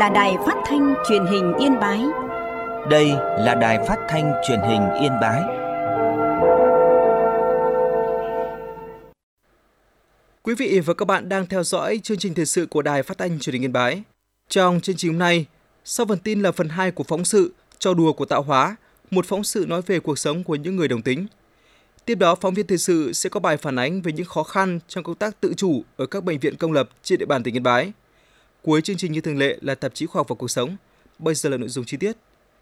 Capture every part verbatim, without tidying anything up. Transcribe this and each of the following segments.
là Đài Phát thanh Truyền hình Yên Bái. Đây là Đài Phát thanh Truyền hình Yên Bái. Quý vị và các bạn đang theo dõi chương trình thời sự của Đài Phát thanh Truyền hình Yên Bái. Trong chương trình hôm nay, sau phần tin là phần hai của phóng sự Trò đùa của tạo hóa, một phóng sự nói về cuộc sống của những người đồng tính. Tiếp đó, phóng viên thời sự sẽ có bài phản ánh về những khó khăn trong công tác tự chủ ở các bệnh viện công lập trên địa bàn tỉnh Yên Bái. Cuối chương trình như thường lệ là tạp chí Khoa học và Cuộc sống. Bây giờ là nội dung chi tiết.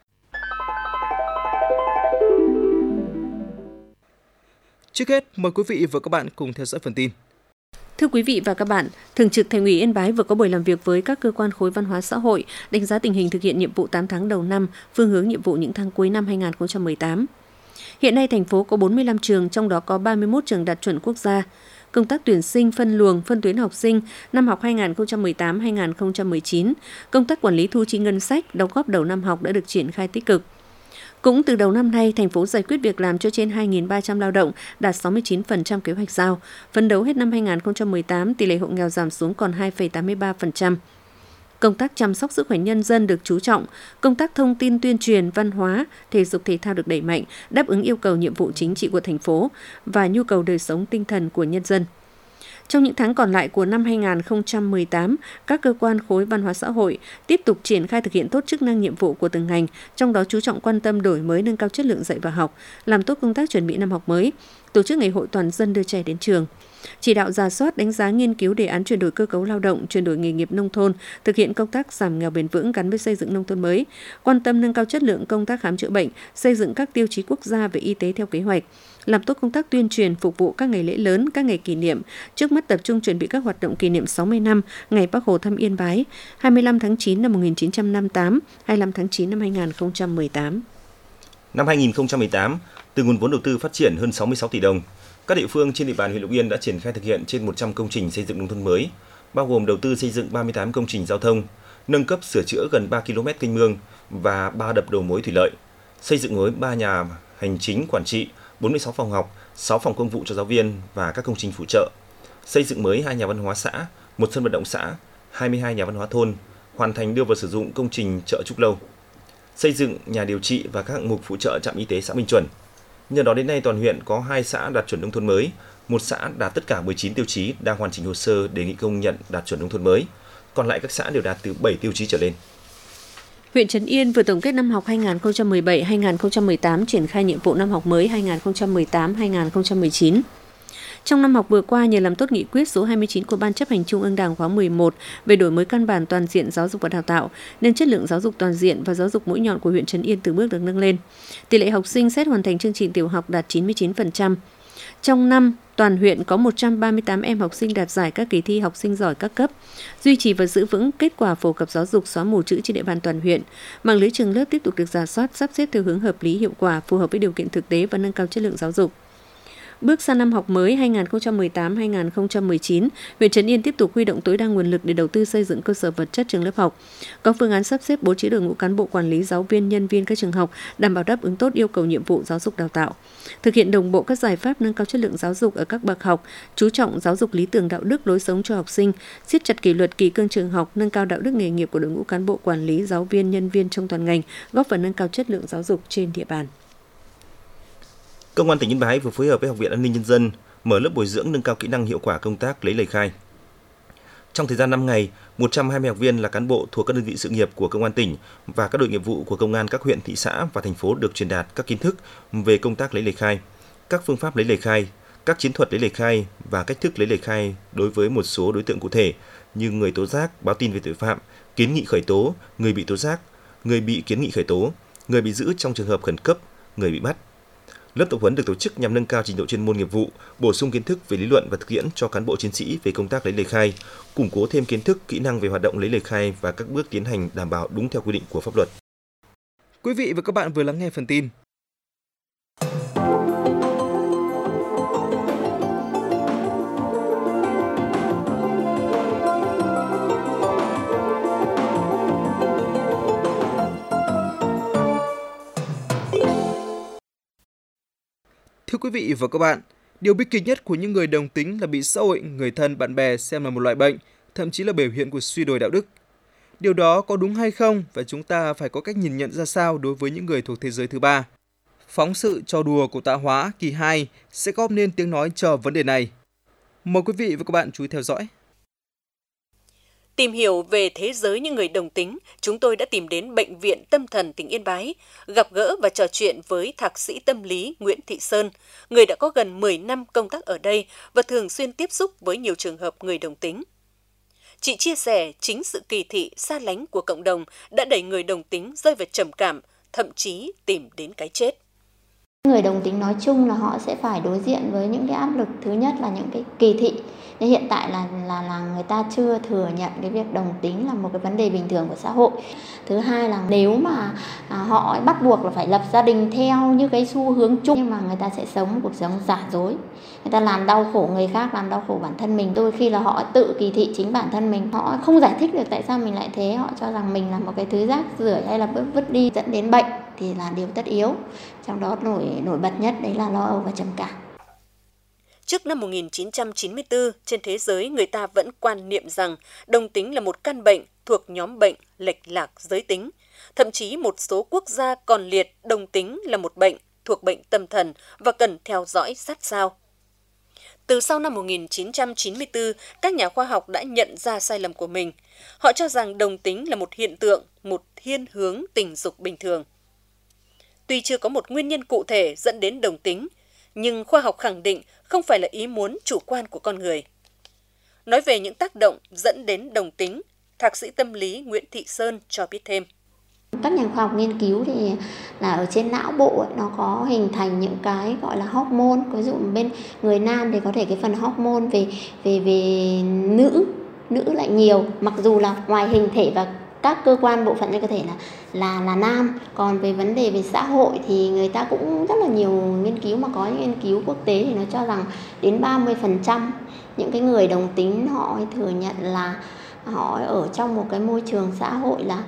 Trước hết, mời quý vị và các bạn cùng theo dõi phần tin. Thưa quý vị và các bạn, Thường trực Thành ủy Yên Bái vừa có buổi làm việc với các cơ quan khối văn hóa xã hội, đánh giá tình hình thực hiện nhiệm vụ tám tháng đầu năm, phương hướng nhiệm vụ những tháng cuối năm hai nghìn không trăm mười tám. Hiện nay, thành phố có bốn mươi lăm trường, trong đó có ba mươi mốt trường đạt chuẩn quốc gia. Công tác tuyển sinh, phân luồng, phân tuyến học sinh năm học hai nghìn không trăm mười tám hai nghìn không trăm mười chín, công tác quản lý thu chi ngân sách, đóng góp đầu năm học đã được triển khai tích cực. Cũng từ đầu năm nay, thành phố giải quyết việc làm cho trên hai nghìn ba trăm lao động, đạt sáu mươi chín phần trăm kế hoạch giao. Phấn đấu hết năm hai nghìn không trăm mười tám, tỷ lệ hộ nghèo giảm xuống còn hai phẩy tám mươi ba phần trăm. Công tác chăm sóc sức khỏe nhân dân được chú trọng, công tác thông tin tuyên truyền, văn hóa, thể dục thể thao được đẩy mạnh, đáp ứng yêu cầu nhiệm vụ chính trị của thành phố và nhu cầu đời sống tinh thần của nhân dân. Trong những tháng còn lại của năm hai nghìn không trăm mười tám, các cơ quan khối văn hóa xã hội tiếp tục triển khai thực hiện tốt chức năng nhiệm vụ của từng ngành, trong đó chú trọng quan tâm đổi mới nâng cao chất lượng dạy và học, làm tốt công tác chuẩn bị năm học mới, tổ chức ngày hội toàn dân đưa trẻ đến trường. Chỉ đạo rà soát, đánh giá, nghiên cứu đề án chuyển đổi cơ cấu lao động, chuyển đổi nghề nghiệp nông thôn, thực hiện công tác giảm nghèo bền vững gắn với xây dựng nông thôn mới, quan tâm nâng cao chất lượng công tác khám chữa bệnh, xây dựng các tiêu chí quốc gia về y tế theo kế hoạch, làm tốt công tác tuyên truyền phục vụ các ngày lễ lớn, các ngày kỷ niệm, trước mắt tập trung chuẩn bị các hoạt động kỷ niệm sáu mươi năm ngày Bác Hồ thăm Yên Bái, hai mươi lăm tháng chín năm một nghìn chín trăm năm mươi tám, hai mươi lăm tháng chín năm hai nghìn không trăm mười tám. Năm hai nghìn không trăm mười tám, từ nguồn vốn đầu tư phát triển hơn sáu mươi sáu tỷ đồng, các địa phương trên địa bàn huyện Lục Yên đã triển khai thực hiện trên một trăm công trình xây dựng nông thôn mới, bao gồm đầu tư xây dựng ba mươi tám công trình giao thông, nâng cấp sửa chữa gần ba ki lô mét kênh mương và ba đập đầu mối thủy lợi, xây dựng mới ba nhà hành chính quản trị, bốn mươi sáu phòng học, sáu phòng công vụ cho giáo viên và các công trình phụ trợ, xây dựng mới hai nhà văn hóa xã, một sân vận động xã, hai mươi hai nhà văn hóa thôn, hoàn thành đưa vào sử dụng công trình chợ Trúc Lâu, xây dựng nhà điều trị và các hạng mục phụ trợ trạm y tế xã Minh Chuẩn. Nhờ đó đến nay toàn huyện có hai xã đạt chuẩn nông thôn mới, một xã đạt tất cả mười chín tiêu chí đang hoàn chỉnh hồ sơ đề nghị công nhận đạt chuẩn nông thôn mới, còn lại các xã đều đạt từ bảy tiêu chí trở lên. Huyện Trấn Yên vừa tổng kết năm học hai nghìn không trăm mười bảy hai nghìn không trăm mười tám, triển khai nhiệm vụ năm học mới hai nghìn không trăm mười tám hai nghìn không trăm mười chín. Trong năm học vừa qua, nhờ làm tốt nghị quyết số hai mươi chín của Ban chấp hành Trung ương Đảng khóa mười một về đổi mới căn bản toàn diện giáo dục và đào tạo, nên chất lượng giáo dục toàn diện và giáo dục mũi nhọn của huyện Trấn Yên từng bước được nâng lên. Tỷ lệ học sinh xét hoàn thành chương trình tiểu học đạt chín mươi chín phần trăm. Trong năm, toàn huyện có một trăm ba mươi tám em học sinh đạt giải các kỳ thi học sinh giỏi các cấp, duy trì và giữ vững kết quả phổ cập giáo dục xóa mù chữ trên địa bàn toàn huyện. Mạng lưới trường lớp tiếp tục được rà soát, sắp xếp theo hướng hợp lý, hiệu quả, phù hợp với điều kiện thực tế và nâng cao chất lượng giáo dục. Bước sang năm học mới hai nghìn không trăm mười tám hai nghìn không trăm mười chín, huyện Trấn Yên tiếp tục huy động tối đa nguồn lực để đầu tư xây dựng cơ sở vật chất trường lớp học, có phương án sắp xếp bố trí đội ngũ cán bộ quản lý, giáo viên, nhân viên các trường học đảm bảo đáp ứng tốt yêu cầu nhiệm vụ giáo dục đào tạo, thực hiện đồng bộ các giải pháp nâng cao chất lượng giáo dục ở các bậc học, chú trọng giáo dục lý tưởng, đạo đức, lối sống cho học sinh, siết chặt kỷ luật, kỷ cương trường học, nâng cao đạo đức nghề nghiệp của đội ngũ cán bộ quản lý, giáo viên, nhân viên trong toàn ngành, góp phần nâng cao chất lượng giáo dục trên địa bàn. Công an tỉnh Yên Bái vừa phối hợp với Học viện An ninh Nhân dân mở lớp bồi dưỡng nâng cao kỹ năng hiệu quả công tác lấy lời khai. Trong thời gian năm ngày, một trăm hai mươi học viên là cán bộ thuộc các đơn vị sự nghiệp của Công an tỉnh và các đội nghiệp vụ của Công an các huyện, thị xã và thành phố được truyền đạt các kiến thức về công tác lấy lời khai, các phương pháp lấy lời khai, các chiến thuật lấy lời khai và cách thức lấy lời khai đối với một số đối tượng cụ thể như người tố giác, báo tin về tội phạm, kiến nghị khởi tố, người bị tố giác, người bị kiến nghị khởi tố, người bị giữ trong trường hợp khẩn cấp, người bị bắt. Lớp tập huấn được tổ chức nhằm nâng cao trình độ chuyên môn nghiệp vụ, bổ sung kiến thức về lý luận và thực tiễn cho cán bộ chiến sĩ về công tác lấy lời khai, củng cố thêm kiến thức, kỹ năng về hoạt động lấy lời khai và các bước tiến hành đảm bảo đúng theo quy định của pháp luật. Quý vị và các bạn vừa lắng nghe phần tin. Thưa quý vị và các bạn, điều bi kịch nhất của những người đồng tính là bị xã hội, người thân, bạn bè xem là một loại bệnh, thậm chí là biểu hiện của suy đồi đạo đức. Điều đó có đúng hay không và chúng ta phải có cách nhìn nhận ra sao đối với những người thuộc thế giới thứ ba? Phóng sự trò đùa của Tạ Hóa kỳ hai sẽ góp nên tiếng nói cho vấn đề này. Mời quý vị và các bạn chú ý theo dõi. Tìm hiểu về thế giới những người đồng tính, chúng tôi đã tìm đến Bệnh viện Tâm thần tỉnh Yên Bái, gặp gỡ và trò chuyện với Thạc sĩ tâm lý Nguyễn Thị Sơn, người đã có gần mười năm công tác ở đây và thường xuyên tiếp xúc với nhiều trường hợp người đồng tính. Chị chia sẻ chính sự kỳ thị, xa lánh của cộng đồng đã đẩy người đồng tính rơi vào trầm cảm, thậm chí tìm đến cái chết. Người đồng tính nói chung là họ sẽ phải đối diện với những cái áp lực, thứ nhất là những cái kỳ thị. Nhưng hiện tại là là là người ta chưa thừa nhận cái việc đồng tính là một cái vấn đề bình thường của xã hội. Thứ hai là nếu mà à, họ bắt buộc là phải lập gia đình theo như cái xu hướng chung, nhưng mà người ta sẽ sống cuộc sống giả dối. Người ta làm đau khổ người khác, làm đau khổ bản thân mình. Đôi khi là họ tự kỳ thị chính bản thân mình. Họ không giải thích được tại sao mình lại thế. Họ cho rằng mình là một cái thứ rác rưởi hay là vứt vứt đi dẫn đến bệnh thì là điều tất yếu. Trong đó nổi nổi bật nhất đấy là lo âu và trầm cảm. Trước năm một nghìn chín trăm chín mươi tư, trên thế giới người ta vẫn quan niệm rằng đồng tính là một căn bệnh thuộc nhóm bệnh lệch lạc giới tính. Thậm chí một số quốc gia còn liệt đồng tính là một bệnh thuộc bệnh tâm thần và cần theo dõi sát sao. Từ sau năm một nghìn chín trăm chín mươi tư, các nhà khoa học đã nhận ra sai lầm của mình. Họ cho rằng đồng tính là một hiện tượng, một thiên hướng tình dục bình thường. Tuy chưa có một nguyên nhân cụ thể dẫn đến đồng tính, nhưng khoa học khẳng định không phải là ý muốn chủ quan của con người. Nói về những tác động dẫn đến đồng tính, Thạc sĩ tâm lý Nguyễn Thị Sơn cho biết thêm. Các nhà khoa học nghiên cứu thì là ở trên não bộ ấy, nó có hình thành những cái gọi là hormone. Ví dụ bên người nam thì có thể cái phần hormone về về về nữ nữ lại nhiều, mặc dù là ngoài hình thể và các cơ quan bộ phận trong cơ thể là là là nam. Còn về vấn đề về xã hội thì người ta cũng rất là nhiều nghiên cứu, mà có những nghiên cứu quốc tế thì nó cho rằng đến ba mươi phần trăm những cái người đồng tính họ thừa nhận là họ ở trong một cái môi trường xã hội là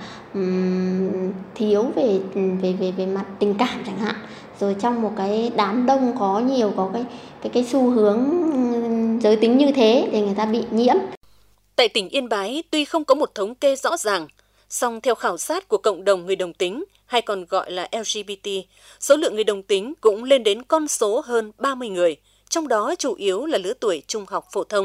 um, thiếu về về về về mặt tình cảm chẳng hạn. Rồi trong một cái đám đông có nhiều có cái cái cái xu hướng giới tính như thế thì người ta bị nhiễm. Tại tỉnh Yên Bái, tuy không có một thống kê rõ ràng, song theo khảo sát của cộng đồng người đồng tính, hay còn gọi là L G B T, số lượng người đồng tính cũng lên đến con số hơn ba mươi người, trong đó chủ yếu là lứa tuổi trung học phổ thông.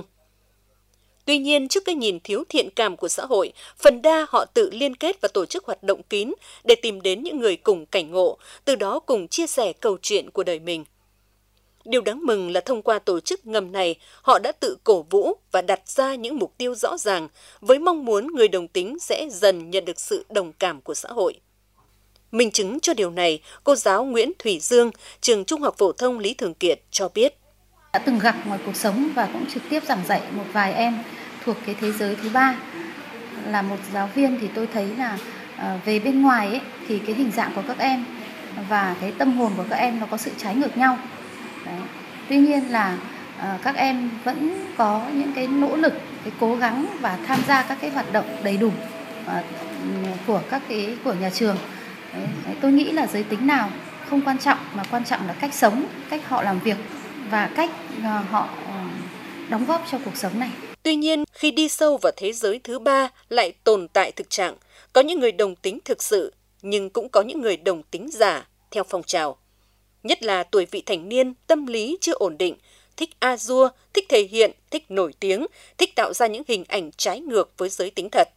Tuy nhiên, trước cái nhìn thiếu thiện cảm của xã hội, phần đa họ tự liên kết và tổ chức hoạt động kín để tìm đến những người cùng cảnh ngộ, từ đó cùng chia sẻ câu chuyện của đời mình. Điều đáng mừng là thông qua tổ chức ngầm này, họ đã tự cổ vũ và đặt ra những mục tiêu rõ ràng với mong muốn người đồng tính sẽ dần nhận được sự đồng cảm của xã hội. Minh chứng cho điều này, cô giáo Nguyễn Thủy Dương, trường Trung học phổ thông Lý Thường Kiệt cho biết. Đã từng gặp ngoài cuộc sống và cũng trực tiếp giảng dạy một vài em thuộc cái thế giới thứ ba. Là một giáo viên thì tôi thấy là về bên ngoài ấy, thì cái hình dạng của các em và cái tâm hồn của các em nó có sự trái ngược nhau. Đấy. Tuy nhiên là uh, các em vẫn có những cái nỗ lực, cái cố gắng và tham gia các cái hoạt động đầy đủ uh, của các cái của nhà trường. Đấy. Đấy. Tôi nghĩ là giới tính nào không quan trọng, mà quan trọng là cách sống, cách họ làm việc và cách uh, họ uh, đóng góp cho cuộc sống này. Tuy nhiên, khi đi sâu vào thế giới thứ ba lại tồn tại thực trạng, có những người đồng tính thực sự, nhưng cũng có những người đồng tính giả theo phong trào. Nhất là tuổi vị thành niên, tâm lý chưa ổn định, thích a dua, thích thể hiện, thích nổi tiếng, thích tạo ra những hình ảnh trái ngược với giới tính thật.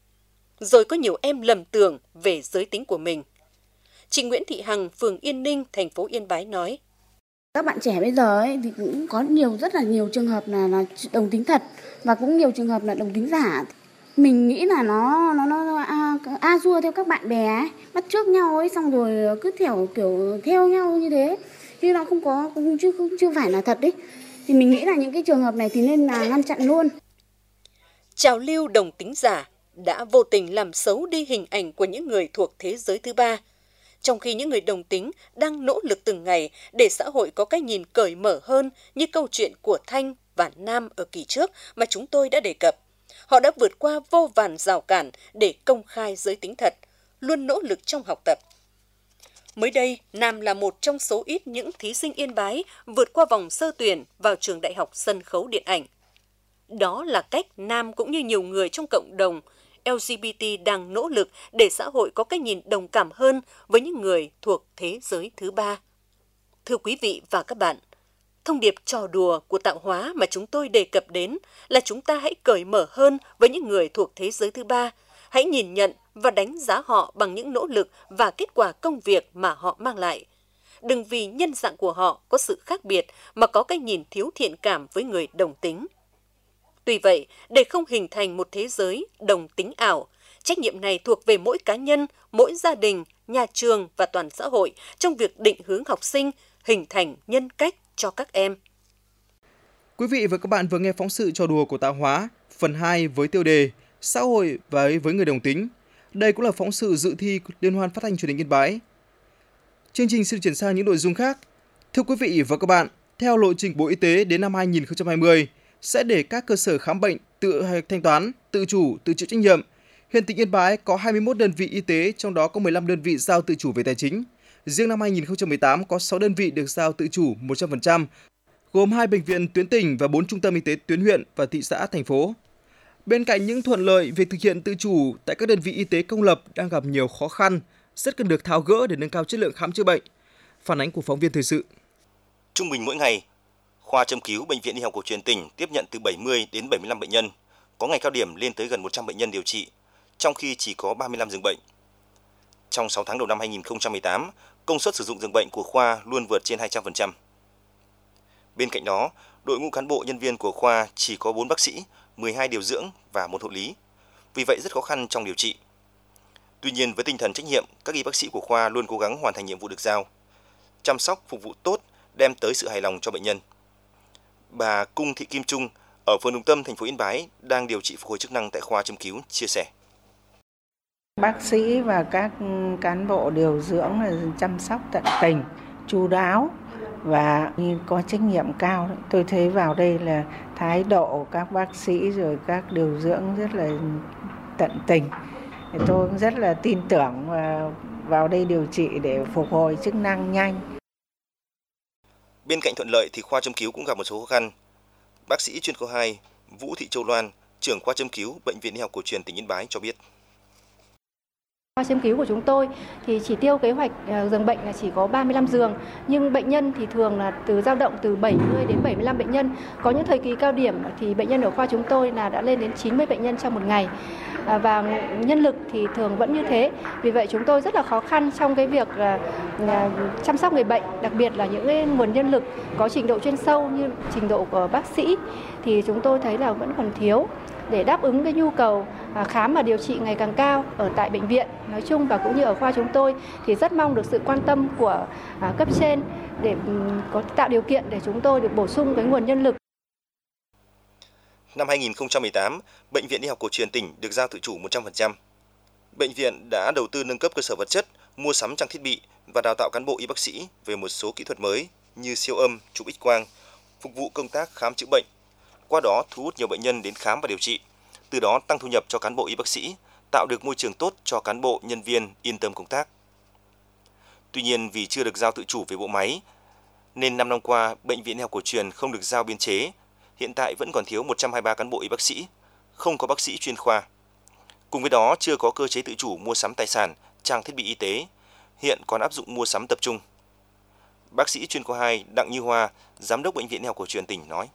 Rồi có nhiều em lầm tưởng về giới tính của mình. Chị Nguyễn Thị Hằng, phường Yên Ninh, thành phố Yên Bái nói. Các bạn trẻ bây giờ ấy, thì cũng có nhiều rất là nhiều trường hợp là, là đồng tính thật và cũng nhiều trường hợp là đồng tính giả. Mình nghĩ là nó nó nó a, a dua theo các bạn bè ấy, bắt chước nhau ấy, xong rồi cứ theo kiểu theo nhau như thế, chứ nó không có cũng chưa không chưa phải là thật đấy. Thì mình nghĩ là những cái trường hợp này thì nên là ngăn chặn luôn. Trào lưu đồng tính giả đã vô tình làm xấu đi hình ảnh của những người thuộc thế giới thứ ba, trong khi những người đồng tính đang nỗ lực từng ngày để xã hội có cái nhìn cởi mở hơn, như câu chuyện của Thanh và Nam ở kỳ trước mà chúng tôi đã đề cập. Họ đã vượt qua vô vàn rào cản để công khai giới tính thật, luôn nỗ lực trong học tập. Mới đây, Nam là một trong số ít những thí sinh Yên Bái vượt qua vòng sơ tuyển vào trường Đại học Sân khấu Điện ảnh. Đó là cách Nam cũng như nhiều người trong cộng đồng lờ giê bê tê đang nỗ lực để xã hội có cái nhìn đồng cảm hơn với những người thuộc thế giới thứ ba. Thưa quý vị và các bạn, thông điệp trò đùa của tạo hóa mà chúng tôi đề cập đến là chúng ta hãy cởi mở hơn với những người thuộc thế giới thứ ba, hãy nhìn nhận và đánh giá họ bằng những nỗ lực và kết quả công việc mà họ mang lại. Đừng vì nhân dạng của họ có sự khác biệt mà có cái nhìn thiếu thiện cảm với người đồng tính. Tuy vậy, để không hình thành một thế giới đồng tính ảo, trách nhiệm này thuộc về mỗi cá nhân, mỗi gia đình, nhà trường và toàn xã hội trong việc định hướng học sinh, hình thành nhân cách cho các em. Quý vị và các bạn vừa nghe phóng sự trò đùa của Tạo Hóa, phần hai với tiêu đề Xã hội và với người đồng tính. Đây cũng là phóng sự dự thi Liên hoan Phát thanh Truyền hình Yên Bái. Chương trình xin chuyển sang những nội dung khác. Thưa quý vị và các bạn, theo lộ trình Bộ Y tế đến năm hai nghìn không trăm hai mươi, sẽ để các cơ sở khám bệnh tự thanh toán, tự chủ, tự chịu trách nhiệm. Hiện tỉnh Yên Bái có hai mươi mốt đơn vị y tế, trong đó có mười lăm đơn vị giao tự chủ về tài chính. Riêng năm hai nghìn không trăm mười tám có sáu đơn vị được giao tự chủ một trăm phần trăm, gồm hai bệnh viện tuyến tỉnh và bốn trung tâm y tế tuyến huyện và thị xã, thành phố. Bên cạnh những thuận lợi, việc thực hiện tự chủ tại các đơn vị y tế công lập đang gặp nhiều khó khăn, rất cần được tháo gỡ để nâng cao chất lượng khám chữa bệnh. Phản ánh của phóng viên thời sự. Trung bình mỗi ngày, khoa châm cứu Bệnh viện Y học cổ truyền tỉnh tiếp nhận từ bảy mươi đến bảy mươi lăm bệnh nhân, có ngày cao điểm lên tới gần một trăm bệnh nhân điều trị, trong khi chỉ có ba mươi lăm giường bệnh. Trong sáu tháng đầu năm hai nghìn không trăm mười tám, công suất sử dụng giường bệnh của khoa luôn vượt trên hai trăm phần trăm. Bên cạnh đó, đội ngũ cán bộ nhân viên của khoa chỉ có bốn bác sĩ, mười hai điều dưỡng và một hộ lý. Vì vậy rất khó khăn trong điều trị. Tuy nhiên với tinh thần trách nhiệm, các y bác sĩ của khoa luôn cố gắng hoàn thành nhiệm vụ được giao, chăm sóc phục vụ tốt, đem tới sự hài lòng cho bệnh nhân. Bà Cung Thị Kim Trung ở phường Đồng Tâm, thành phố Yên Bái đang điều trị phục hồi chức năng tại khoa châm cứu chia sẻ. Bác sĩ và các cán bộ điều dưỡng là chăm sóc tận tình, chu đáo và có trách nhiệm cao. Tôi thấy vào đây là thái độ các bác sĩ rồi các điều dưỡng rất là tận tình. Tôi cũng rất là tin tưởng và vào đây điều trị để phục hồi chức năng nhanh. Bên cạnh thuận lợi thì khoa châm cứu cũng gặp một số khó khăn. Bác sĩ chuyên khoa hai Vũ Thị Châu Loan, trưởng khoa châm cứu Bệnh viện Y học cổ truyền tỉnh Yên Bái cho biết. Khoa châm cứu của chúng tôi thì chỉ tiêu kế hoạch giường bệnh là chỉ có ba mươi lăm giường, nhưng bệnh nhân thì thường là từ dao động từ bảy mươi đến bảy mươi lăm bệnh nhân. Có những thời kỳ cao điểm thì bệnh nhân ở khoa chúng tôi là đã lên đến chín mươi bệnh nhân trong một ngày. Và nhân lực thì thường vẫn như thế. Vì vậy chúng tôi rất là khó khăn trong cái việc chăm sóc người bệnh, đặc biệt là những cái nguồn nhân lực có trình độ chuyên sâu như trình độ của bác sĩ thì chúng tôi thấy là vẫn còn thiếu để đáp ứng cái nhu cầu khám và điều trị ngày càng cao ở tại bệnh viện nói chung và cũng như ở khoa chúng tôi, thì rất mong được sự quan tâm của cấp trên để có tạo điều kiện để chúng tôi được bổ sung cái nguồn nhân lực. Năm hai nghìn không trăm mười tám, Bệnh viện Y học cổ truyền tỉnh được giao tự chủ một trăm phần trăm. Bệnh viện đã đầu tư nâng cấp cơ sở vật chất, mua sắm trang thiết bị và đào tạo cán bộ y bác sĩ về một số kỹ thuật mới như siêu âm, chụp X quang, phục vụ công tác khám chữa bệnh. Qua đó thu hút nhiều bệnh nhân đến khám và điều trị, từ đó tăng thu nhập cho cán bộ y bác sĩ, tạo được môi trường tốt cho cán bộ nhân viên yên tâm công tác. Tuy nhiên vì chưa được giao tự chủ về bộ máy, nên năm năm qua Bệnh viện Y học cổ truyền không được giao biên chế. Hiện tại vẫn còn thiếu một trăm hai mươi ba cán bộ y bác sĩ, không có bác sĩ chuyên khoa. Cùng với đó chưa có cơ chế tự chủ mua sắm tài sản, trang thiết bị y tế, hiện còn áp dụng mua sắm tập trung. Bác sĩ chuyên khoa hai Đặng Như Hoa, Giám đốc Bệnh viện Y học cổ truyền tỉnh nói.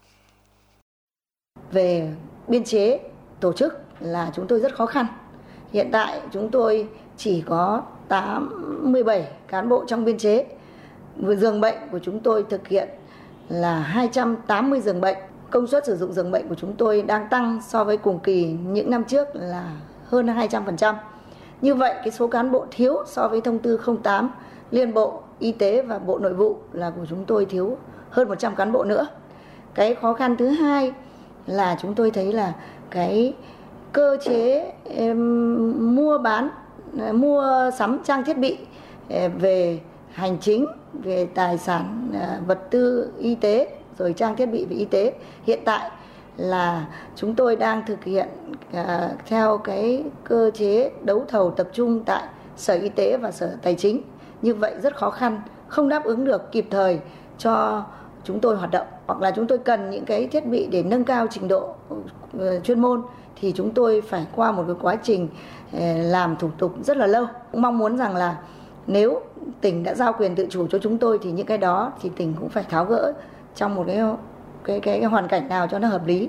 Về biên chế, tổ chức là chúng tôi rất khó khăn. Hiện tại chúng tôi chỉ có tám mươi bảy cán bộ trong biên chế. Giường bệnh của chúng tôi thực hiện là hai trăm tám mươi giường bệnh. Công suất sử dụng giường bệnh của chúng tôi đang tăng so với cùng kỳ những năm trước là hơn hai trăm phần trăm. Như vậy, cái số cán bộ thiếu so với thông tư không tám Liên Bộ Y tế và Bộ Nội vụ là của chúng tôi thiếu hơn một trăm cán bộ nữa. Cái khó khăn thứ hai là chúng tôi thấy là cái cơ chế um, mua bán, uh, mua sắm trang thiết bị uh, về hành chính, về tài sản, uh, vật tư y tế, rồi trang thiết bị về y tế. Hiện tại là chúng tôi đang thực hiện uh, theo cái cơ chế đấu thầu tập trung tại Sở Y tế và Sở Tài chính. Như vậy rất khó khăn, không đáp ứng được kịp thời cho chúng tôi hoạt động, hoặc là chúng tôi cần những cái thiết bị để nâng cao trình độ uh, chuyên môn thì chúng tôi phải qua một cái quá trình uh, làm thủ tục rất là lâu. Mong muốn rằng là nếu tỉnh đã giao quyền tự chủ cho chúng tôi thì những cái đó thì tỉnh cũng phải tháo gỡ trong một cái cái cái, cái hoàn cảnh nào cho nó hợp lý.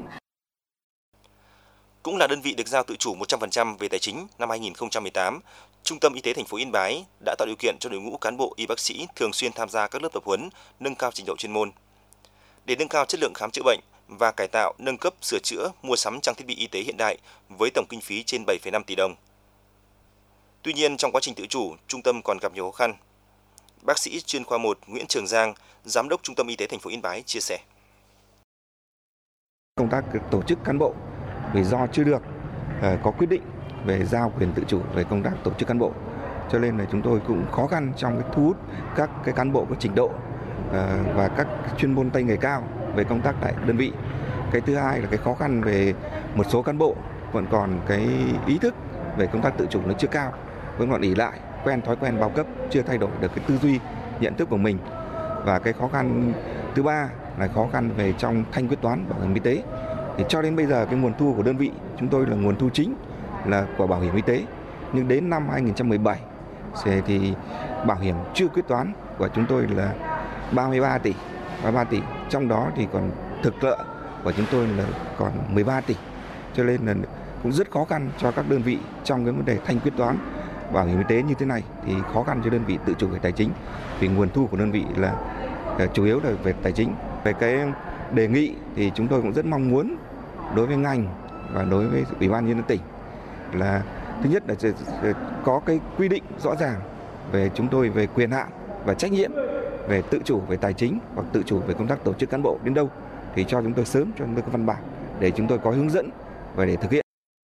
Cũng là đơn vị được giao tự chủ một trăm phần trăm về tài chính năm hai nghìn không trăm mười tám, Trung tâm Y tế thành phố Yên Bái đã tạo điều kiện cho đội ngũ cán bộ y bác sĩ thường xuyên tham gia các lớp tập huấn, nâng cao trình độ chuyên môn. Để nâng cao chất lượng khám chữa bệnh và cải tạo, nâng cấp, sửa chữa, mua sắm trang thiết bị y tế hiện đại với tổng kinh phí trên bảy phẩy năm tỷ đồng. Tuy nhiên, trong quá trình tự chủ, trung tâm còn gặp nhiều khó khăn. Bác sĩ chuyên khoa một Nguyễn Trường Giang, Giám đốc Trung tâm Y tế thành phố Yên Bái chia sẻ. Công tác tổ chức cán bộ vì do chưa được uh, có quyết định về giao quyền tự chủ về công tác tổ chức cán bộ, cho nên là chúng tôi cũng khó khăn trong cái thu hút các cái cán bộ có trình độ uh, và các chuyên môn tay nghề cao về công tác tại đơn vị. Cái thứ hai là cái khó khăn về một số cán bộ vẫn còn cái ý thức về công tác tự chủ nó chưa cao, vẫn còn ỷ lại quen thói quen bao cấp, chưa thay đổi được cái tư duy nhận thức của mình. Và cái khó khăn thứ ba là khó khăn về trong thanh quyết toán bảo hiểm y tế. Thì cho đến bây giờ cái nguồn thu của đơn vị chúng tôi là nguồn thu chính là của bảo hiểm y tế, nhưng đến năm hai nghìn không trăm mười bảy thì bảo hiểm chưa quyết toán của chúng tôi là ba mươi ba tỷ, ba mươi ba tỷ, trong đó thì còn thực lợi của chúng tôi là còn mười ba tỷ, cho nên là cũng rất khó khăn cho các đơn vị trong cái vấn đề thanh quyết toán bảo hiểm y tế như thế này, thì khó khăn cho đơn vị tự chủ về tài chính vì nguồn thu của đơn vị là chủ yếu là về tài chính. Về cái đề nghị thì chúng tôi cũng rất mong muốn đối với ngành và đối với Ủy ban nhân dân tỉnh là thứ nhất là có cái quy định rõ ràng về chúng tôi về quyền hạn và trách nhiệm về tự chủ về tài chính hoặc tự chủ về công tác tổ chức cán bộ đến đâu thì cho chúng tôi sớm cho chúng tôi có văn bản để chúng tôi có hướng dẫn và để thực hiện.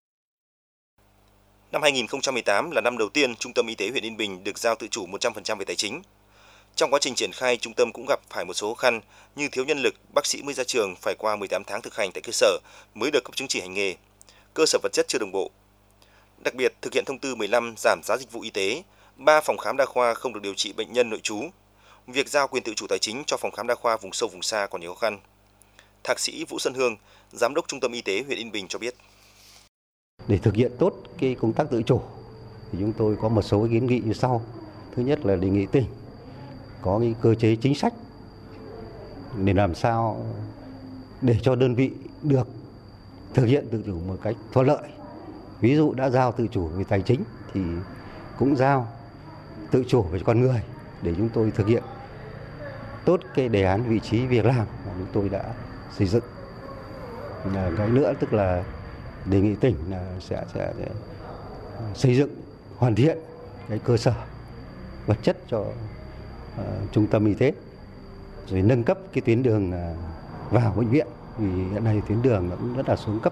Năm hai nghìn không trăm mười tám là năm đầu tiên Trung tâm Y tế huyện Yên Bình được giao tự chủ một trăm phần trăm về tài chính. Trong quá trình triển khai, trung tâm cũng gặp phải một số khó khăn như thiếu nhân lực, bác sĩ mới ra trường phải qua mười tám tháng thực hành tại cơ sở mới được cấp chứng chỉ hành nghề, cơ sở vật chất chưa đồng bộ. Đặc biệt, thực hiện thông tư mười lăm giảm giá dịch vụ y tế, ba phòng khám đa khoa không được điều trị bệnh nhân nội trú. Việc giao quyền tự chủ tài chính cho phòng khám đa khoa vùng sâu vùng xa còn nhiều khó khăn. Thạc sĩ Vũ Xuân Hương, Giám đốc Trung tâm Y tế huyện Yên Bình cho biết. Để thực hiện tốt cái công tác tự chủ thì chúng tôi có một số cái kiến nghị như sau. Thứ nhất là đề nghị tỉnh có cái cơ chế chính sách để làm sao để cho đơn vị được thực hiện tự chủ một cách thuận lợi. Ví dụ đã giao tự chủ về tài chính thì cũng giao tự chủ về con người để chúng tôi thực hiện tốt cái đề án vị trí việc làm mà chúng tôi đã xây dựng. Cái nữa tức là đề nghị tỉnh là sẽ, sẽ, sẽ xây dựng hoàn thiện cái cơ sở vật chất cho uh, trung tâm y tế, rồi nâng cấp cái tuyến đường uh, vào bệnh viện vì hiện nay tuyến đường nó cũng rất là xuống cấp.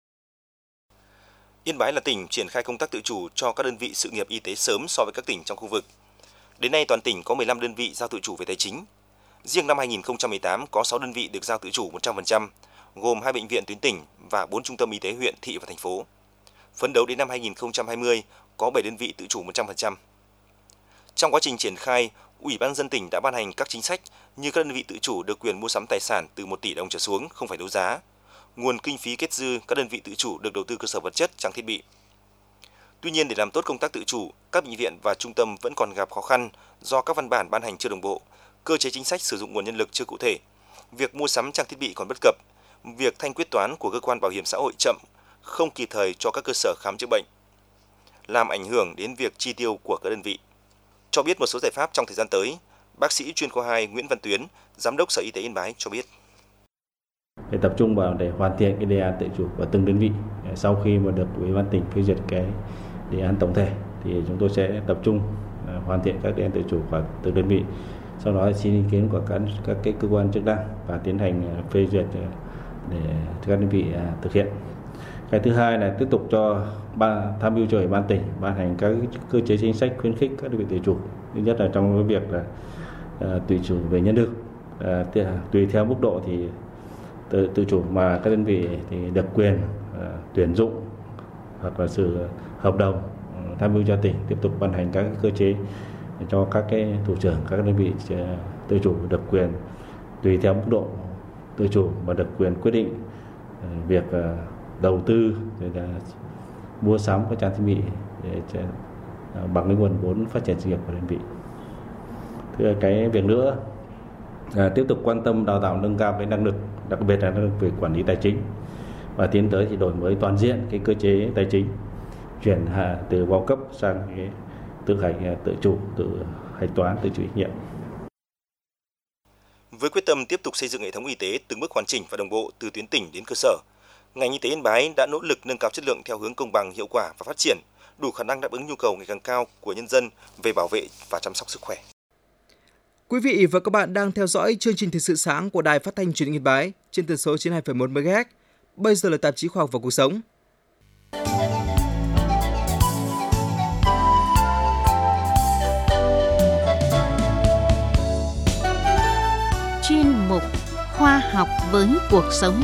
Yên Bái là tỉnh triển khai công tác tự chủ cho các đơn vị sự nghiệp y tế sớm so với các tỉnh trong khu vực. Đến nay toàn tỉnh có mười lăm đơn vị giao tự chủ về tài chính. Riêng năm hai nghìn không trăm mười tám có sáu đơn vị được giao tự chủ một trăm phần trăm, gồm hai bệnh viện tuyến tỉnh và bốn trung tâm y tế huyện, thị và thành phố. Phấn đấu đến năm hai nghìn không trăm hai mươi có bảy đơn vị tự chủ một trăm phần trăm. Trong quá trình triển khai, Ủy ban nhân dân tỉnh đã ban hành các chính sách như các đơn vị tự chủ được quyền mua sắm tài sản từ một tỷ đồng trở xuống không phải đấu giá. Nguồn kinh phí kết dư, các đơn vị tự chủ được đầu tư cơ sở vật chất, trang thiết bị. Tuy nhiên, để làm tốt công tác tự chủ, các bệnh viện và trung tâm vẫn còn gặp khó khăn do các văn bản ban hành chưa đồng bộ, cơ chế chính sách sử dụng nguồn nhân lực chưa cụ thể, việc mua sắm trang thiết bị còn bất cập, việc thanh quyết toán của cơ quan bảo hiểm xã hội chậm, không kịp thời cho các cơ sở khám chữa bệnh, làm ảnh hưởng đến việc chi tiêu của các đơn vị. Cho biết một số giải pháp trong thời gian tới, bác sĩ chuyên khoa hai Nguyễn Văn Tuyến, Giám đốc Sở Y tế Yên Bái cho biết. Để tập trung vào để hoàn thiện cái đề án tự chủ của từng đơn vị. Sau khi mà được Ủy ban tỉnh phê duyệt cái đề án tổng thể thì chúng tôi sẽ tập trung hoàn thiện các đề án tự chủ của từng đơn vị. Sau đó xin ý kiến của các các cái cơ quan chức năng và tiến hành phê duyệt để các đơn vị thực hiện. Cái thứ hai là tiếp tục cho ban tham mưu cho Ủy ban tỉnh ban hành các cơ chế chính sách khuyến khích các đơn vị tự chủ. Thứ nhất là trong cái việc là uh, tự chủ về nhân lực, uh, tùy theo mức độ thì tự, tự chủ mà các đơn vị thì được quyền uh, tuyển dụng hoặc là sự hợp đồng uh, tham mưu cho tỉnh tiếp tục ban hành các cơ chế cho các cái thủ trưởng các đơn vị tự chủ được quyền tùy theo mức độ tự chủ và được quyền quyết định việc đầu tư rồi là mua sắm các trang thiết bị để bằng cái nguồn vốn phát triển sự nghiệp của đơn vị. Thứ cái việc nữa là tiếp tục quan tâm đào tạo nâng cao cái năng lực, đặc biệt là năng lực về quản lý tài chính, và tiến tới thì đổi mới toàn diện cái cơ chế tài chính, chuyển từ bao cấp sang cái tự hành tự chủ, tự hạch toán, tự chịu trách nhiệm. Với quyết tâm tiếp tục xây dựng hệ thống y tế từng bước hoàn chỉnh và đồng bộ từ tuyến tỉnh đến cơ sở, ngành y tế Yên Bái đã nỗ lực nâng cao chất lượng theo hướng công bằng, hiệu quả và phát triển, đủ khả năng đáp ứng nhu cầu ngày càng cao của nhân dân về bảo vệ và chăm sóc sức khỏe. Quý vị và các bạn đang theo dõi chương trình Thời sự sáng của Đài Phát thanh Truyền hình Yên Bái trên tần số chín mươi hai phẩy một mê ga héc. Bây giờ là tạp chí Khoa học và Cuộc sống. Chuyên mục Khoa học với cuộc sống.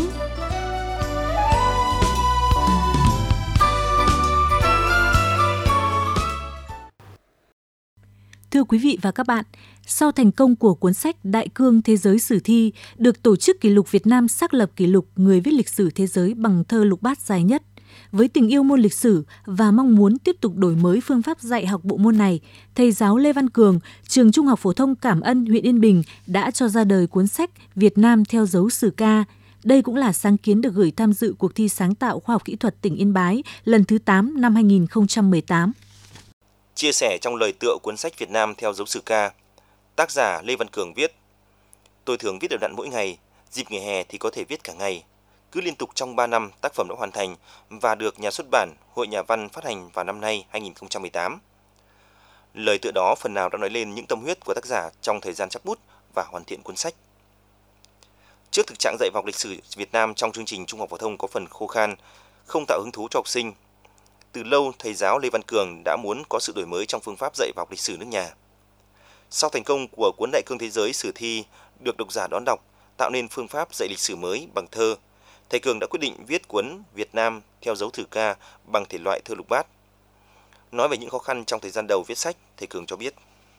Thưa quý vị và các bạn, sau thành công của cuốn sách Đại cương Thế giới sử thi được Tổ chức Kỷ lục Việt Nam xác lập kỷ lục người viết lịch sử thế giới bằng thơ lục bát dài nhất, với tình yêu môn lịch sử và mong muốn tiếp tục đổi mới phương pháp dạy học bộ môn này, thầy giáo Lê Văn Cường, trường Trung học phổ thông Cảm Ân, huyện Yên Bình đã cho ra đời cuốn sách Việt Nam theo dấu sử ca. Đây cũng là sáng kiến được gửi tham dự cuộc thi sáng tạo khoa học kỹ thuật tỉnh Yên Bái lần thứ tám năm hai nghìn không trăm mười tám. Chia sẻ trong lời tựa cuốn sách Việt Nam theo dấu sử ca, tác giả Lê Văn Cường viết: Tôi thường viết đều đặn mỗi ngày, dịp nghỉ hè thì có thể viết cả ngày. Cứ liên tục trong ba năm tác phẩm đã hoàn thành và được nhà xuất bản Hội Nhà văn phát hành vào năm nay hai nghìn không trăm mười tám. Lời tựa đó phần nào đã nói lên những tâm huyết của tác giả trong thời gian chắp bút và hoàn thiện cuốn sách. Trước thực trạng dạy học lịch sử Việt Nam trong chương trình trung học phổ thông có phần khô khan, không tạo hứng thú cho học sinh, từ lâu thầy giáo Lê Văn Cường đã muốn có sự đổi mới trong phương pháp dạy và học lịch sử nước nhà. Sau thành công của cuốn Đại cương Thế giới sử thi được độc giả đón đọc, tạo nên phương pháp dạy lịch sử mới bằng thơ, thầy Cường đã quyết định viết cuốn Việt Nam theo dấu sử ca bằng thể loại thơ lục bát. Nói về những khó khăn trong thời gian đầu viết sách, thầy Cường cho biết: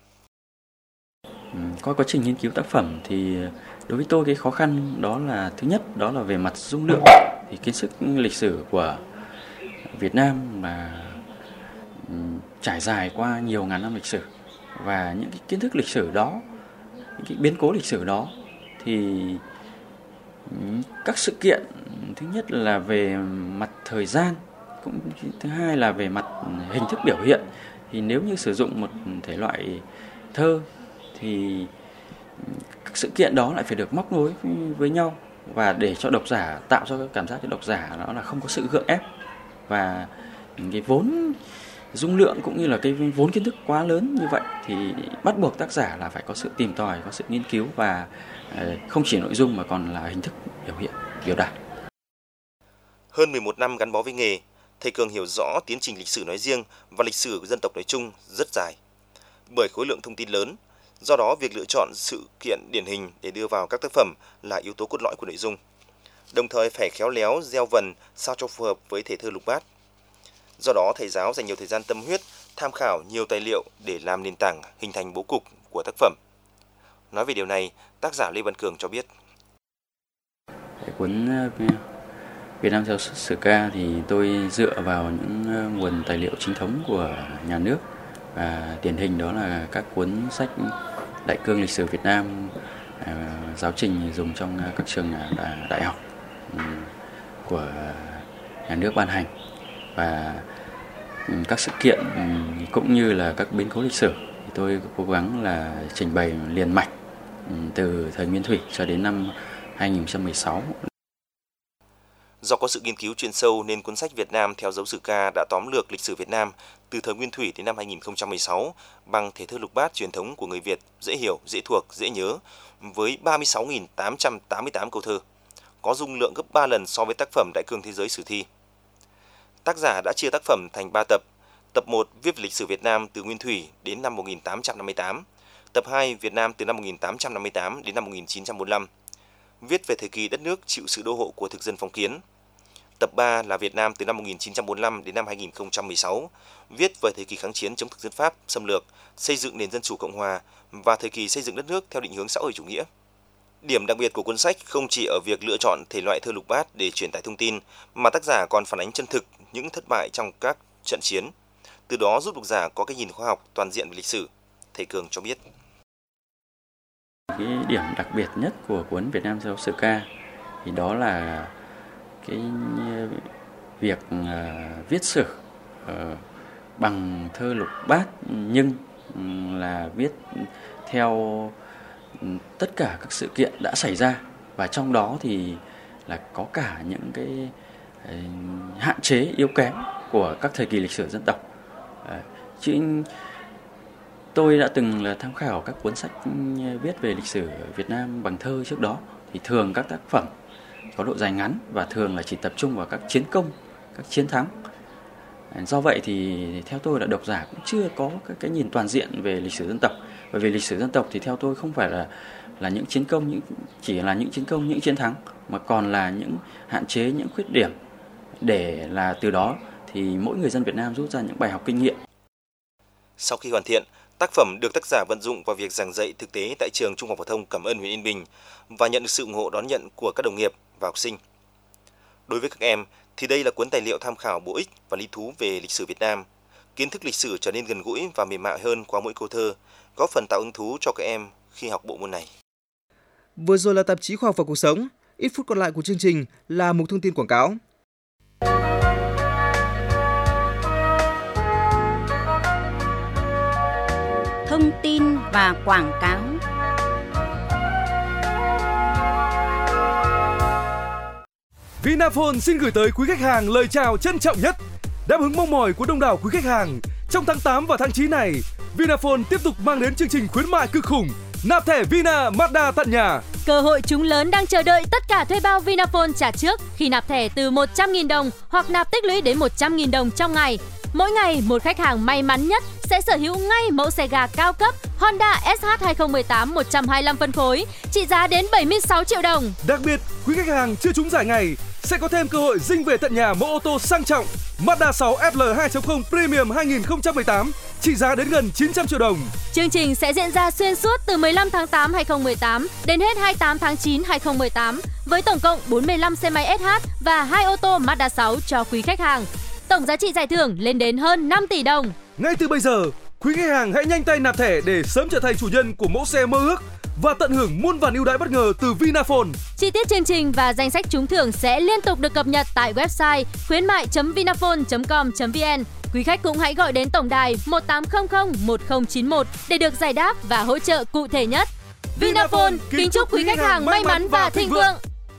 Qua quá trình nghiên cứu tác phẩm thì đối với tôi cái khó khăn đó là thứ nhất đó là về mặt dung lượng. Thì kiến thức lịch sử của Việt Nam là trải dài qua nhiều ngàn năm lịch sử, và những cái kiến thức lịch sử đó, những cái biến cố lịch sử đó thì các sự kiện, thứ nhất là về mặt thời gian, cũng thứ hai là về mặt hình thức biểu hiện, thì nếu như sử dụng một thể loại thơ thì các sự kiện đó lại phải được móc nối với nhau, và để cho độc giả, tạo cho cảm giác cho độc giả đó là không có sự gượng ép, và cái vốn dung lượng cũng như là cái vốn kiến thức quá lớn như vậy thì bắt buộc tác giả là phải có sự tìm tòi, có sự nghiên cứu, và không chỉ nội dung mà còn là hình thức biểu hiện, biểu đạt. Hơn mười một năm gắn bó với nghề, thầy Cường hiểu rõ tiến trình lịch sử nói riêng và lịch sử của dân tộc nói chung rất dài. Bởi khối lượng thông tin lớn, do đó việc lựa chọn sự kiện điển hình để đưa vào các tác phẩm là yếu tố cốt lõi của nội dung. Đồng thời phải khéo léo gieo vần sao cho phù hợp với thể thơ lục bát. Do đó thầy giáo dành nhiều thời gian tâm huyết, tham khảo nhiều tài liệu để làm nền tảng hình thành bố cục của tác phẩm. Nói về điều này, tác giả Lê Văn Cường cho biết: Cuốn Việt Nam theo sử ca thì tôi dựa vào những nguồn tài liệu chính thống của nhà nước, và điển hình đó là các cuốn sách Đại cương lịch sử Việt Nam, giáo trình dùng trong các trường đại học của nhà nước ban hành, và các sự kiện cũng như là các biến cố lịch sử thì tôi cố gắng là trình bày liền mạch từ thời Nguyên Thủy cho đến năm hai nghìn không trăm mười sáu. Do có sự nghiên cứu chuyên sâu nên cuốn sách Việt Nam theo dấu sử ca đã tóm lược lịch sử Việt Nam từ thời Nguyên Thủy đến năm hai nghìn không trăm mười sáu bằng thể thơ lục bát truyền thống của người Việt, dễ hiểu, dễ thuộc, dễ nhớ, với ba mươi sáu nghìn tám trăm tám mươi tám câu thơ, có dung lượng gấp ba lần so với tác phẩm Đại cương Thế giới sử thi. Tác giả đã chia tác phẩm thành ba tập. Tập một viết về lịch sử Việt Nam từ Nguyên Thủy đến năm một nghìn tám trăm năm mươi tám. Tập hai Việt Nam từ năm một nghìn tám trăm năm mươi tám đến năm một nghìn chín trăm bốn mươi lăm. Viết về thời kỳ đất nước chịu sự đô hộ của thực dân phong kiến. Tập ba là Việt Nam từ năm một nghìn chín trăm bốn mươi lăm đến năm hai nghìn không trăm mười sáu, viết về thời kỳ kháng chiến chống thực dân Pháp xâm lược, xây dựng nền dân chủ cộng hòa và thời kỳ xây dựng đất nước theo định hướng xã hội chủ nghĩa. Điểm đặc biệt của cuốn sách không chỉ ở việc lựa chọn thể loại thơ lục bát để truyền tải thông tin, mà tác giả còn phản ánh chân thực những thất bại trong các trận chiến. Từ đó giúp độc giả có cái nhìn khoa học toàn diện về lịch sử. Thầy Cường cho biết. Cái điểm đặc biệt nhất của cuốn Việt Nam Giáo sử ca thì đó là cái việc uh, viết sử uh, bằng thơ lục bát, nhưng um, là viết theo um, tất cả các sự kiện đã xảy ra, và trong đó thì là có cả những cái uh, hạn chế yếu kém của các thời kỳ lịch sử dân tộc. Uh, chứ tôi đã từng là tham khảo các cuốn sách viết về lịch sử Việt Nam bằng thơ trước đó, thì thường các tác phẩm có độ dài ngắn và thường là chỉ tập trung vào các chiến công, các chiến thắng. Do vậy thì theo tôi là độc giả cũng chưa có cái, cái nhìn toàn diện về lịch sử dân tộc. Bởi vì lịch sử dân tộc thì theo tôi không phải là là những chiến công, những chỉ là những chiến công, những chiến thắng, mà còn là những hạn chế, những khuyết điểm, để là từ đó thì mỗi người dân Việt Nam rút ra những bài học kinh nghiệm. Sau khi hoàn thiện, tác phẩm được tác giả vận dụng vào việc giảng dạy thực tế tại trường Trung học phổ thông Cẩm Ân, huyện Yên Bình và nhận được sự ủng hộ đón nhận của các đồng nghiệp và học sinh. Đối với các em thì đây là cuốn tài liệu tham khảo bổ ích và lý thú về lịch sử Việt Nam. Kiến thức lịch sử trở nên gần gũi và mềm mại hơn qua mỗi câu thơ, góp phần tạo hứng thú cho các em khi học bộ môn này. Vừa rồi là tạp chí Khoa học và Cuộc sống. Ít phút còn lại của chương trình là mục thông tin quảng cáo. Thông tin và quảng cáo. Vinaphone xin gửi tới quý khách hàng lời chào trân trọng nhất. Đáp ứng mong mỏi của đông đảo quý khách hàng, trong tháng tám và tháng chín này, Vinaphone tiếp tục mang đến chương trình khuyến mại cực khủng nạp thẻ Vina Mazda tận nhà. Cơ hội trúng lớn đang chờ đợi tất cả thuê bao Vinaphone trả trước khi nạp thẻ từ một trăm nghìn đồng hoặc nạp tích lũy đến một trăm nghìn đồng trong ngày. Mỗi ngày, một khách hàng may mắn nhất sẽ sở hữu ngay mẫu xe gà cao cấp Honda ét hát hai không một tám một trăm hai mươi lăm phân khối, trị giá đến bảy mươi sáu triệu đồng. Đặc biệt, quý khách hàng chưa trúng giải ngày sẽ có thêm cơ hội dinh về tận nhà mẫu ô tô sang trọng Mazda sáu F L hai chấm không Premium hai không một tám, trị giá đến gần chín trăm triệu đồng. Chương trình sẽ diễn ra xuyên suốt từ mười lăm tháng tám năm hai không một tám đến hết hai mươi tám tháng chín năm hai không một tám, với tổng cộng bốn mươi lăm xe máy ét hát và hai ô tô Mazda sáu cho quý khách hàng. Tổng giá trị giải thưởng lên đến hơn năm tỷ đồng. Ngay từ bây giờ, quý khách hàng hãy nhanh tay nạp thẻ để sớm trở thành chủ nhân của mẫu xe mơ ước và tận hưởng muôn vàn ưu đãi bất ngờ từ Vinaphone. Chi tiết chương trình và danh sách trúng thưởng sẽ liên tục được cập nhật tại website khuyến mại chấm vinaphone chấm com chấm vn. Quý khách cũng hãy gọi đến tổng đài một tám không không một không chín một để được giải đáp và hỗ trợ cụ thể nhất. Vinaphone kính chúc quý khách hàng may mắn và thịnh vượng.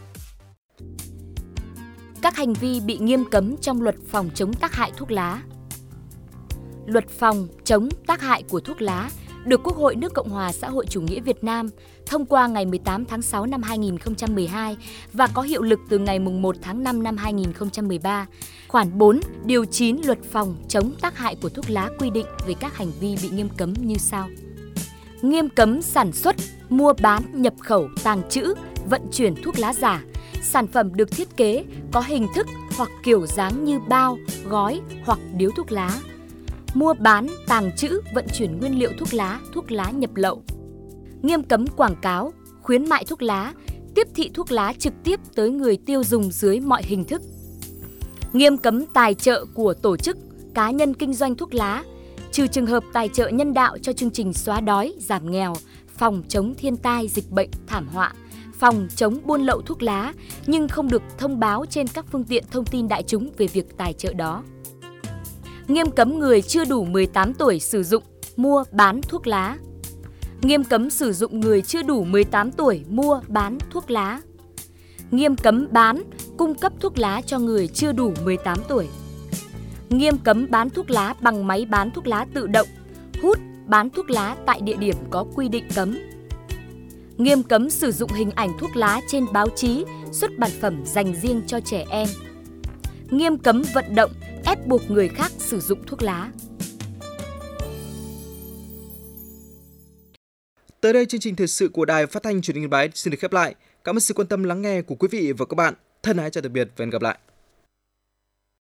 Các hành vi bị nghiêm cấm trong luật phòng chống tác hại thuốc lá. Luật phòng chống tác hại của thuốc lá được Quốc hội nước Cộng hòa xã hội chủ nghĩa Việt Nam thông qua ngày mười tám tháng sáu năm hai nghìn không trăm mười hai và có hiệu lực từ ngày mùng một tháng năm năm hai nghìn không trăm mười ba. Khoản bốn, điều chín Luật phòng chống tác hại của thuốc lá quy định về các hành vi bị nghiêm cấm như sau. Nghiêm cấm sản xuất, mua bán, nhập khẩu, tàng trữ, vận chuyển thuốc lá giả, sản phẩm được thiết kế có hình thức hoặc kiểu dáng như bao, gói hoặc điếu thuốc lá. Mua bán, tàng trữ, vận chuyển nguyên liệu thuốc lá, thuốc lá nhập lậu. Nghiêm cấm quảng cáo, khuyến mại thuốc lá, tiếp thị thuốc lá trực tiếp tới người tiêu dùng dưới mọi hình thức. Nghiêm cấm tài trợ của tổ chức, cá nhân kinh doanh thuốc lá, trừ trường hợp tài trợ nhân đạo cho chương trình xóa đói, giảm nghèo, phòng chống thiên tai, dịch bệnh, thảm họa, phòng chống buôn lậu thuốc lá, nhưng không được thông báo trên các phương tiện thông tin đại chúng về việc tài trợ đó. Nghiêm cấm người chưa đủ mười tám tuổi sử dụng, mua, bán thuốc lá. Nghiêm cấm sử dụng người chưa đủ mười tám tuổi mua, bán thuốc lá. Nghiêm cấm bán, cung cấp thuốc lá cho người chưa đủ mười tám tuổi. Nghiêm cấm bán thuốc lá bằng máy bán thuốc lá tự động, hút, bán thuốc lá tại địa điểm có quy định cấm. Nghiêm cấm sử dụng hình ảnh thuốc lá trên báo chí, xuất bản phẩm dành riêng cho trẻ em. Nghiêm cấm vận động, ép buộc người khác sử dụng thuốc lá. Tới đây chương trình thời sự của Đài Phát thanh Truyền hình Yên Bái xin được khép lại. Cảm ơn sự quan tâm lắng nghe của quý vị và các bạn. Thân ái chào tạm biệt và hẹn gặp lại.